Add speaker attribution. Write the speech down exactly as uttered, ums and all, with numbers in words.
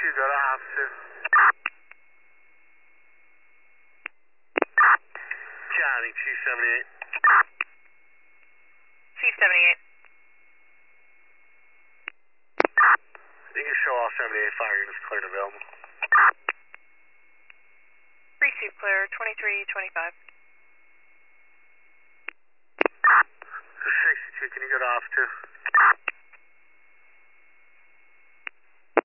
Speaker 1: two, go to off two. Johnny, two seventy-eight.
Speaker 2: two seventy-eight.
Speaker 1: You can show all seventy-eight fire units clear and available.
Speaker 2: Receive clear, twenty-three twenty-five.
Speaker 1: sixty-two, can you go to off two?